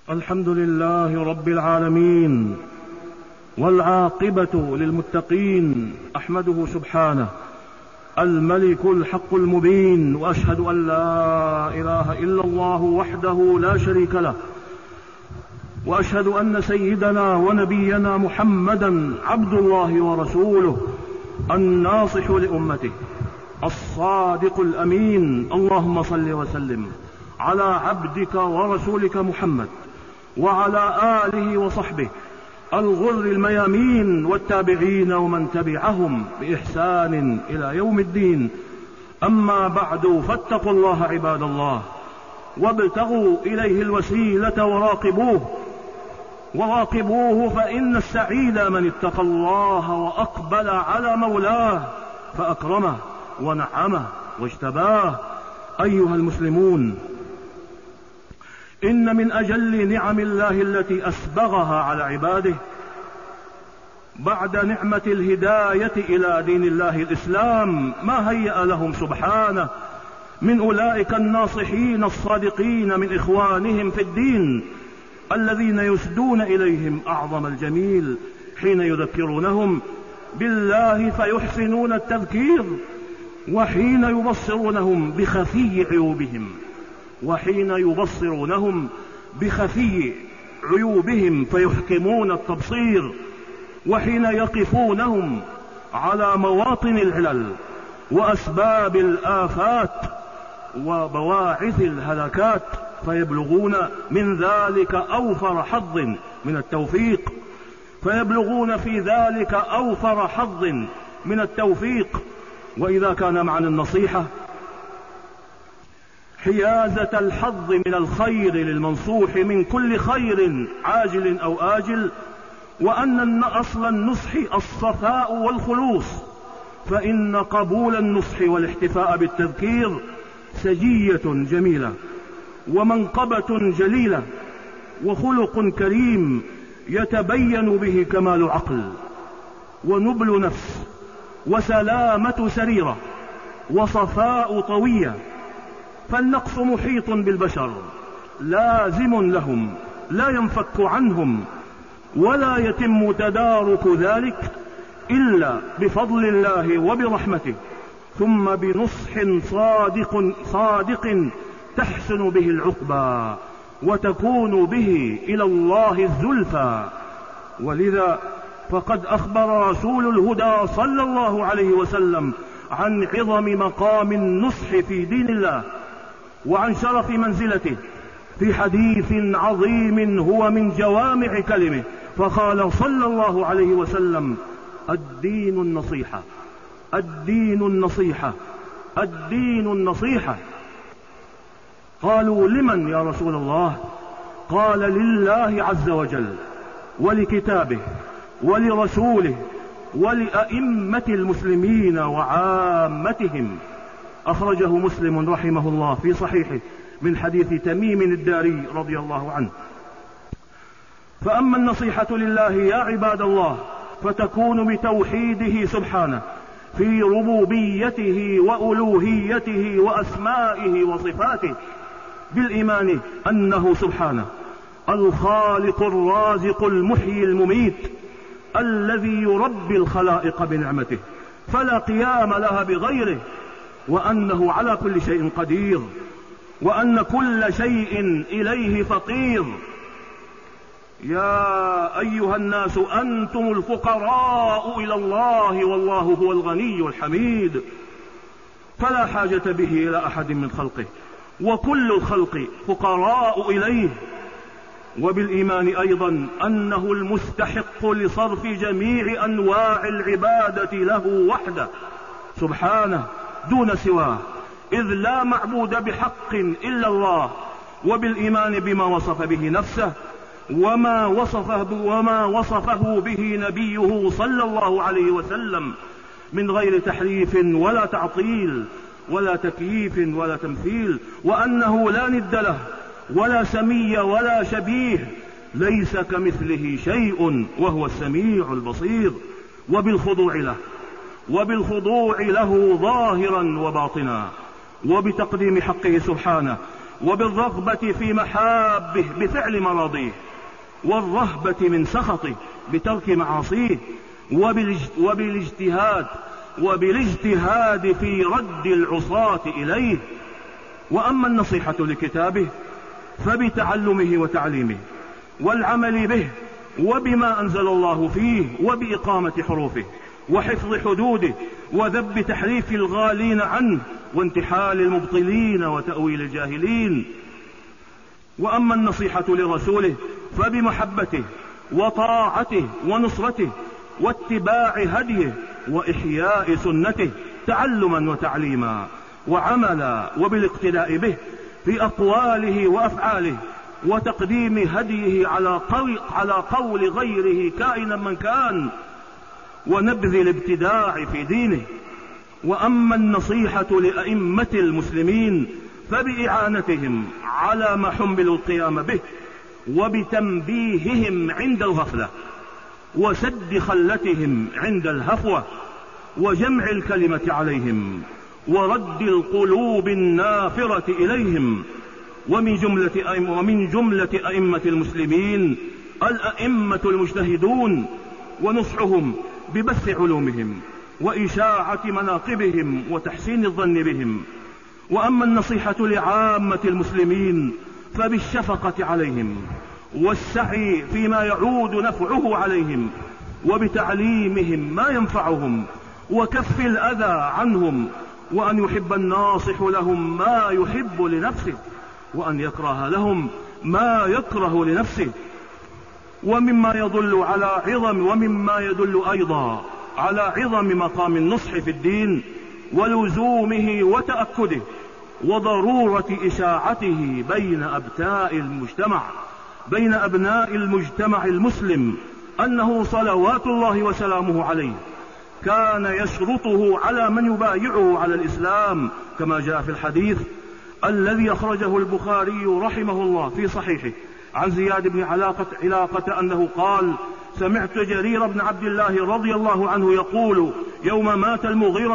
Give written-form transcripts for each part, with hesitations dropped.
الحمد لله رب العالمين، والعاقبة للمتقين. أحمده سبحانه الملك الحق المبين، وأشهد أن لا إله إلا الله وحده لا شريك له، وأشهد أن سيدنا ونبينا محمدا عبد الله ورسوله الناصح لأمته الصادق الأمين. اللهم صل وسلم على عبدك ورسولك محمد وعلى آله وصحبه الغر الميامين والتابعين ومن تبعهم بإحسان إلى يوم الدين. أما بعد، فاتقوا الله عباد الله، وابتغوا إليه الوسيلة وراقبوه فإن السعيد من اتقى الله وأقبل على مولاه فأكرمه ونعمه واجتباه. أيها المسلمون، إن من أجل نعم الله التي أسبغها على عباده بعد نعمة الهداية إلى دين الله الإسلام ما هيأ لهم سبحانه من أولئك الناصحين الصادقين من إخوانهم في الدين، الذين يسدون إليهم أعظم الجميل حين يذكرونهم بالله فيحسنون التذكير، وحين يبصرونهم بخفي عيوبهم فيحكمون التبصير، وحين يقفونهم على مواطن العلل وأسباب الآفات وبواعث الهلاكات فيبلغون من ذلك أوفر حظ من التوفيق، وإذا كان معنى النصيحة حيازة الحظ من الخير للمنصوح من كل خير عاجل أو آجل، وأن أصل النصح الصفاء والخلوص، فإن قبول النصح والاحتفاء بالتذكير سجية جميلة ومنقبة جليلة وخلق كريم يتبين به كمال عقل ونبل نفس وسلامة سريرة وصفاء طوية. فالنقص محيط بالبشر لازم لهم لا ينفك عنهم، ولا يتم تدارك ذلك إلا بفضل الله وبرحمته، ثم بنصح صادق تحسن به العقبى وتكون به إلى الله الزلفى. ولذا فقد أخبر رسول الهدى صلى الله عليه وسلم عن عظم مقام النصح في دين الله وعن شرف منزلته في حديث عظيم هو من جوامع كلمه، فقال صلى الله عليه وسلم: الدين النصيحة، الدين النصيحة، الدين النصيحة. قالوا: لمن يا رسول الله؟ قال: لله عز وجل ولكتابه ولرسوله ولأئمة المسلمين وعامتهم. أخرجه مسلم رحمه الله في صحيحه من حديث تميم الداري رضي الله عنه. فأما النصيحة لله يا عباد الله فتكون بتوحيده سبحانه في ربوبيته وألوهيته وأسمائه وصفاته، بالإيمان أنه سبحانه الخالق الرازق المحيي المميت الذي يربي الخلائق بنعمته فلا قيام لها بغيره، وأنه على كل شيء قدير، وأن كل شيء إليه فقير. يا أيها الناس أنتم الفقراء إلى الله والله هو الغني الحميد، فلا حاجة به إلى أحد من خلقه، وكل الخلق فقراء إليه. وبالإيمان أيضا أنه المستحق لصرف جميع أنواع العبادة له وحده سبحانه دون سواه، إذ لا معبود بحق إلا الله. وبالإيمان بما وصف به نفسه وما وصفه به نبيه صلى الله عليه وسلم من غير تحريف ولا تعطيل ولا تكييف ولا تمثيل، وأنه لا ند له ولا سمي ولا شبيه، ليس كمثله شيء وهو السميع البصير. وبالخضوع له ظاهرا وباطنا، وبتقديم حقه سبحانه وبالرغبة في محابه بفعل مراضيه، والرهبة من سخطه بترك معاصيه، وبالاجتهاد في رد العصاة إليه. وأما النصيحة لكتابه فبتعلمه وتعليمه والعمل به وبما أنزل الله فيه، وبإقامة حروفه وحفظ حدوده وذب تحريف الغالين عنه وانتحال المبطلين وتأويل الجاهلين. وأما النصيحة لرسوله فبمحبته وطاعته ونصرته واتباع هديه وإحياء سنته تعلما وتعليما وعملا، وبالاقتداء به في أقواله وأفعاله، وتقديم هديه على قول غيره كائنا من كان، ونبذ الابتداع في دينه. وأما النصيحة لأئمة المسلمين فبإعانتهم على ما حملوا القيام به، وبتنبيههم عند الغفلة، وسد خلتهم عند الهفوة، وجمع الكلمة عليهم، ورد القلوب النافرة إليهم. ومن جملة أئمة المسلمين الأئمة المجتهدون، ونصحهم ببث علومهم وإشاعة مناقبهم وتحسين الظن بهم. وأما النصيحة لعامة المسلمين فبالشفقة عليهم والسعي فيما يعود نفعه عليهم، وبتعليمهم ما ينفعهم وكف الأذى عنهم، وأن يحب الناصح لهم ما يحب لنفسه، وأن يكره لهم ما يكره لنفسه. ومما يدل أيضا على عظم مقام النصح في الدين ولزومه وتأكده وضرورة إشاعته بين أبناء المجتمع المسلم، أنه صلوات الله وسلامه عليه كان يشرطه على من يبايعه على الإسلام، كما جاء في الحديث الذي أخرجه البخاري رحمه الله في صحيحه عن زياد بن علاقة أنه قال: سمعت جرير بن عبد الله رضي الله عنه يقول يوم مات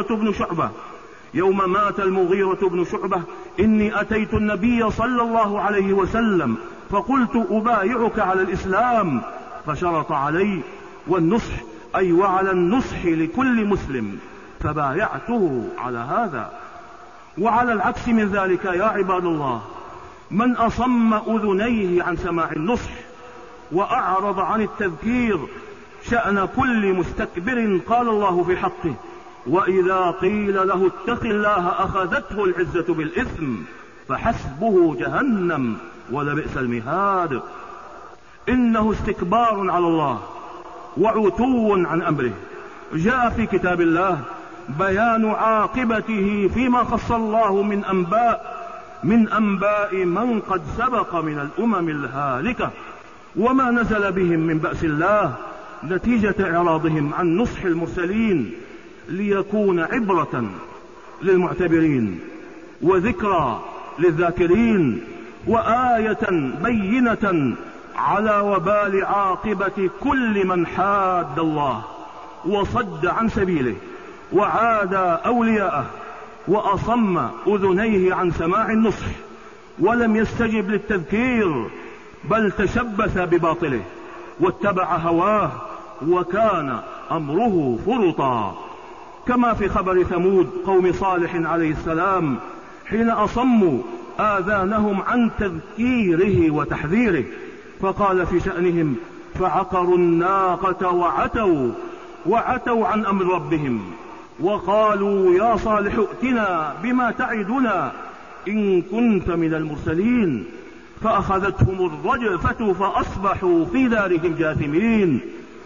المغيرة بن شعبة إني أتيت النبي صلى الله عليه وسلم فقلت أبايعك على الإسلام، فشرط علي والنصح أي وعلى النصح لكل مسلم، فبايعته على هذا. وعلى العكس من ذلك يا عباد الله، من أصم أذنيه عن سماع النصح وأعرض عن التذكير شأن كل مستكبر، قال الله في حقه: وإذا قيل له اتق الله أخذته العزة بالإثم فحسبه جهنم ولبئس المهاد. إنه استكبار على الله وعتو عن أمره. جاء في كتاب الله بيان عاقبته فيما خص الله من أنباء من قد سبق من الأمم الهالكة، وما نزل بهم من بأس الله نتيجة إعراضهم عن نصح المرسلين، ليكون عبرة للمعتبرين وذكرى للذاكرين، وآية بينة على وبال عاقبة كل من حاد الله وصد عن سبيله وعاد أولياءه وأصم أذنيه عن سماع النصح ولم يستجب للتذكير، بل تشبث بباطله واتبع هواه وكان أمره فرطا، كما في خبر ثمود قوم صالح عليه السلام حين أصموا آذانهم عن تذكيره وتحذيره، فقال في شأنهم: فعقروا الناقة وعتوا عن أمر ربهم، وقالوا يا صالح ائتنا بما تعدنا إن كنت من المرسلين، فأخذتهم الرجفة فأصبحوا في دارهم جاثمين،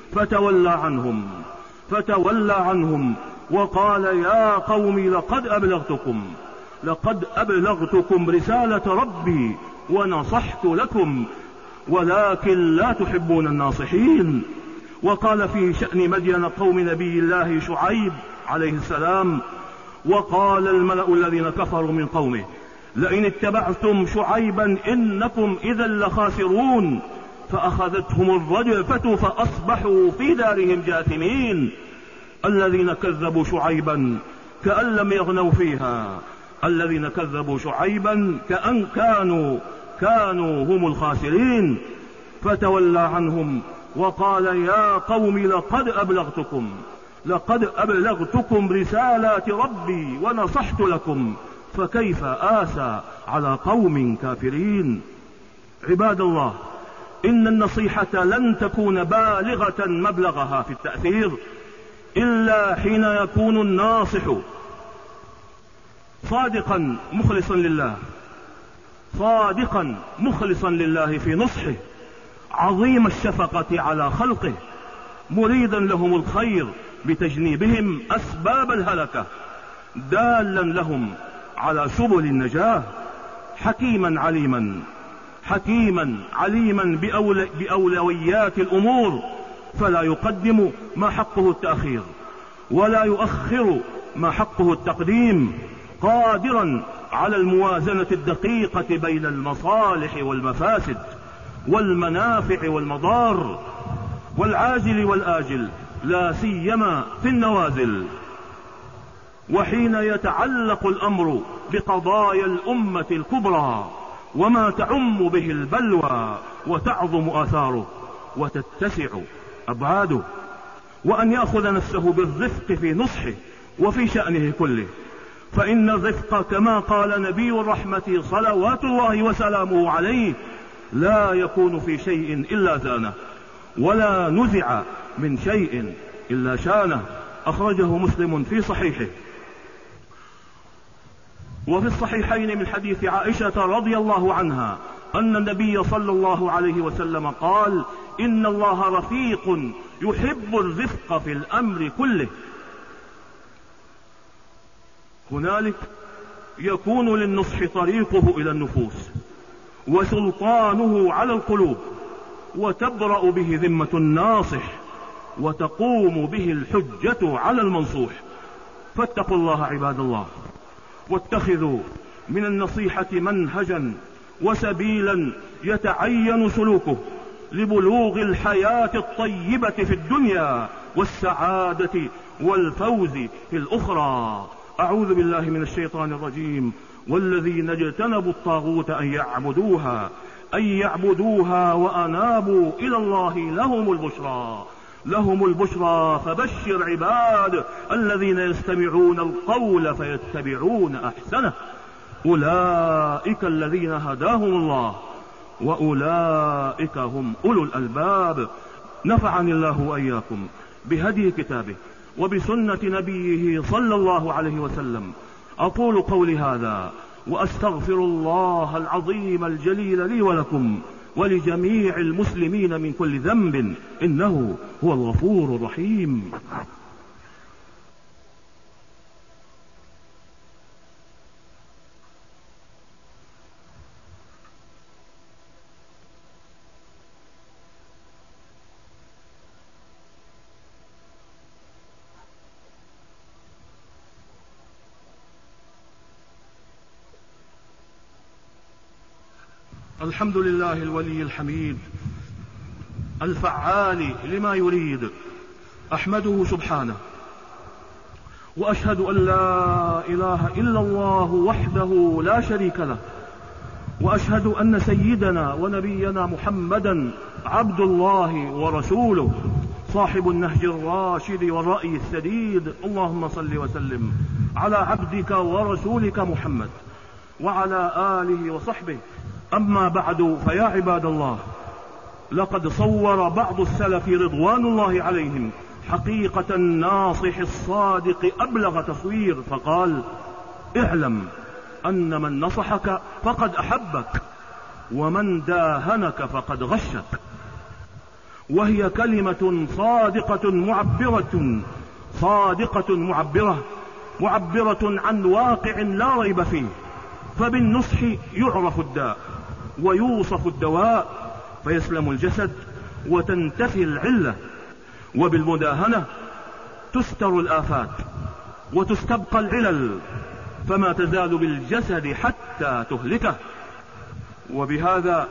فتولى عنهم وقال: يا قوم لقد أبلغتكم رسالة ربي ونصحت لكم ولكن لا تحبون الناصحين. وقال في شأن مدين قوم نبي الله شعيب عليه السلام: وقال الملأ الذين كفروا من قومه لئن اتبعتم شعيبا إنكم إذا لخاسرون، فأخذتهم الرجفة فأصبحوا في دارهم جاثمين. الذين كذبوا شعيبا كأن لم يغنوا فيها الذين كذبوا شعيبا كأن كانوا هم الخاسرين، فتولى عنهم وقال يا قوم لقد أبلغتكم رسالات ربي ونصحت لكم فكيف آسى على قوم كافرين. عباد الله، إن النصيحة لن تكون بالغة مبلغها في التأثير إلا حين يكون الناصح صادقا مخلصا لله في نصحه، عظيم الشفقة على خلقه، مريدا لهم الخير بتجنيبهم أسباب الهلكة، دالا لهم على سبل النجاة، حكيما عليما بأولويات الأمور، فلا يقدم ما حقه التأخير ولا يؤخر ما حقه التقديم، قادرا على الموازنة الدقيقة بين المصالح والمفاسد والمنافع والمضار والعاجل والآجل، لا سيما في النوازل. وحين يتعلق الأمر بقضايا الأمة الكبرى وما تعم به البلوى وتعظم آثاره وتتسع أبعاده، وأن يأخذ نفسه بالرفق في نصحه وفي شأنه كله، فإن الرفق كما قال نبي الرحمة صلوات الله وسلامه عليه لا يكون في شيء إلا زانه، ولا نزع من شيء إلا شانه. أخرجه مسلم في صحيحه. وفي الصحيحين من حديث عائشة رضي الله عنها أن النبي صلى الله عليه وسلم قال إن الله رفيق يحب الرفق في الأمر كله. هنالك يكون للنصح طريقه إلى النفوس وسلطانه على القلوب، وتبرأ به ذمة الناصح وتقوم به الحجة على المنصوح. فاتقوا الله عباد الله، واتخذوا من النصيحة منهجا وسبيلا يتعين سلوكه لبلوغ الحياة الطيبة في الدنيا والسعادة والفوز في الأخرى. أعوذ بالله من الشيطان الرجيم. والذين اجتنبوا الطاغوت أن يعبدوها وأنابوا إلى الله لهم البشرى فبشر عباد الذين يستمعون القول فيتبعون أحسنه أولئك الذين هداهم الله وأولئك هم أولو الألباب. نفعني الله وإياكم بهدي كتابه وبسنة نبيه صلى الله عليه وسلم. أقول قولي هذا وأستغفر الله العظيم الجليل لي ولكم ولجميع المسلمين من كل ذنب إنه هو الغفور الرحيم. الحمد لله الولي الحميد الفعال لما يريد، أحمده سبحانه وأشهد أن لا إله إلا الله وحده لا شريك له، وأشهد أن سيدنا ونبينا محمدا عبد الله ورسوله صاحب النهج الراشد والرأي السديد. اللهم صل وسلم على عبدك ورسولك محمد وعلى آله وصحبه. أما بعد، فيا عباد الله، لقد صور بعض السلف رضوان الله عليهم حقيقة الناصح الصادق أبلغ تصوير، فقال اعلم أن من نصحك فقد أحبك ومن داهنك فقد غشك. وهي كلمة صادقة معبرة عن واقع لا ريب فيه. فبالنصح يعرف الداء ويوصف الدواء فيسلم الجسد وتنتفي العلة، وبالمداهنة تستر الآفات وتستبقى العلل فما تزال بالجسد حتى تهلكه. وبهذا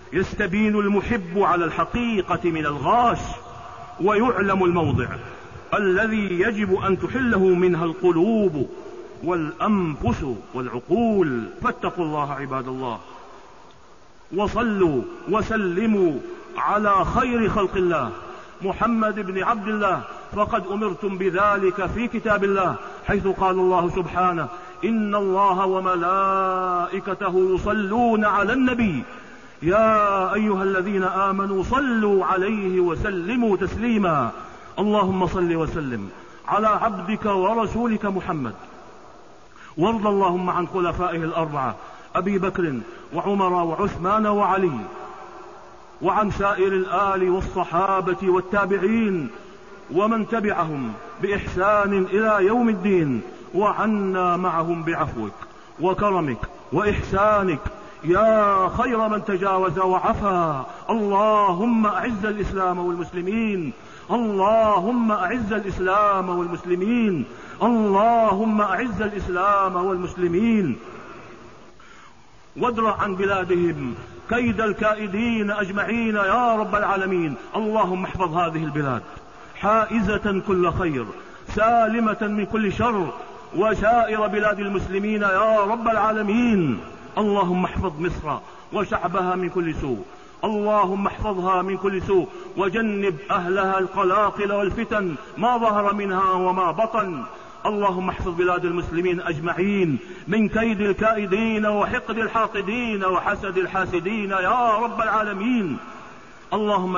يستبين المحب على الحقيقة من الغاش، ويعلم الموضع الذي يجب أن تحله منها القلوب والأنفس والعقول. فاتقوا الله عباد الله، وصلوا وسلموا على خير خلق الله محمد بن عبد الله، فقد أمرتم بذلك في كتاب الله، حيث قال الله سبحانه: إن الله وملائكته يصلون على النبي يا أيها الذين آمنوا صلوا عليه وسلموا تسليما. اللهم صل وسلم على عبدك ورسولك محمد، وارض اللهم عن خلفائه الأربعة أبي بكر وعمر وعثمان وعلي، وعن سائر الآل والصحابة والتابعين ومن تبعهم بإحسان إلى يوم الدين، وعنا معهم بعفوك وكرمك وإحسانك يا خير من تجاوز وعفا. اللهم أعز الإسلام والمسلمين، اللهم أعز الإسلام والمسلمين، اللهم أعز الإسلام والمسلمين، وادرع عن بلادهم كيد الكائدين أجمعين يا رب العالمين. اللهم احفظ هذه البلاد حائزة كل خير، سالمة من كل شر، وسائر بلاد المسلمين يا رب العالمين. اللهم احفظ مصر وشعبها من كل سوء، اللهم احفظها من كل سوء، وجنب أهلها القلاقل والفتن ما ظهر منها وما بطن. اللهم احفظ بلاد المسلمين أجمعين من كيد الكائدين وحقد الحاقدين وحسد الحاسدين يا رب العالمين. اللهم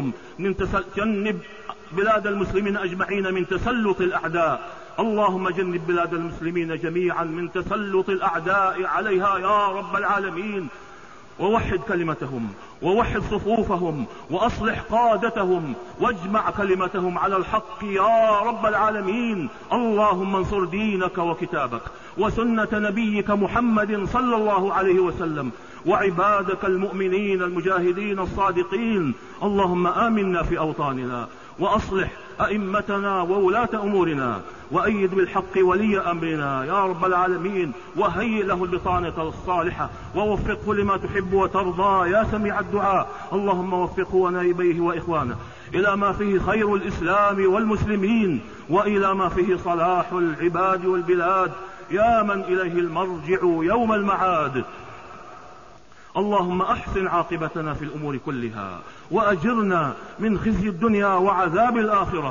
جنب بلاد المسلمين أجمعين من تسلط الأعداء، اللهم جنب بلاد المسلمين جميعا من تسلط الأعداء عليها يا رب العالمين، ووحد كلمتهم ووحد صفوفهم وأصلح قادتهم واجمع كلمتهم على الحق يا رب العالمين. اللهم انصر دينك وكتابك وسنة نبيك محمد صلى الله عليه وسلم وعبادك المؤمنين المجاهدين الصادقين. اللهم آمنا في أوطاننا، وأصلح أئمتنا وولاة أمورنا، وأيد بالحق ولي أمرنا يا رب العالمين، وهيئ له البطانة الصالحة، ووفقه لما تحب وترضى يا سميع الدعاء. اللهم وفقه ونائبيه وإخوانه إلى ما فيه خير الإسلام والمسلمين، وإلى ما فيه صلاح العباد والبلاد، يا من إليه المرجع يوم المعاد. اللهم أحسن عاقبتنا في الأمور كلها، وأجرنا من خزي الدنيا وعذاب الآخرة.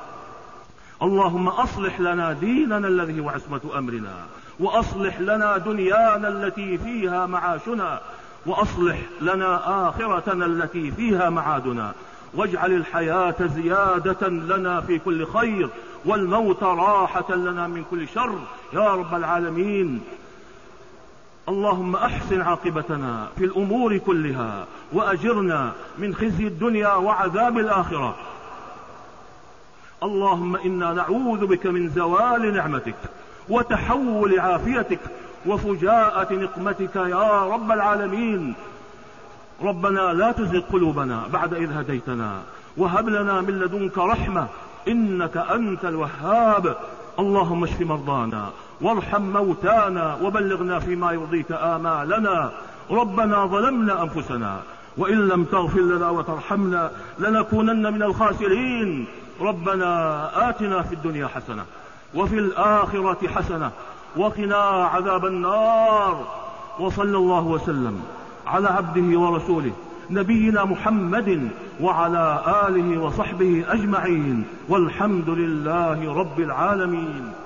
اللهم أصلح لنا ديننا الذي هو عصمة أمرنا، وأصلح لنا دنيانا التي فيها معاشنا، وأصلح لنا آخرتنا التي فيها معادنا، واجعل الحياة زيادة لنا في كل خير، والموت راحة لنا من كل شر يا رب العالمين. اللهم أحسن عاقبتنا في الأمور كلها، وأجرنا من خزي الدنيا وعذاب الآخرة. اللهم إنا نعوذ بك من زوال نعمتك وتحول عافيتك وفجاءة نقمتك يا رب العالمين. ربنا لا تزغ قلوبنا بعد إذ هديتنا، وهب لنا من لدنك رحمة إنك أنت الوهاب. اللهم اشف مرضانا وارحم موتانا، وبلغنا فيما يرضيك آمالنا. ربنا ظلمنا أنفسنا، وإن لم تغفر لنا وترحمنا لنكونن من الخاسرين. ربنا آتنا في الدنيا حسنة وفي الآخرة حسنة وقنا عذاب النار. وصلى الله وسلم على عبده ورسوله نبينا محمد وعلى آله وصحبه أجمعين، والحمد لله رب العالمين.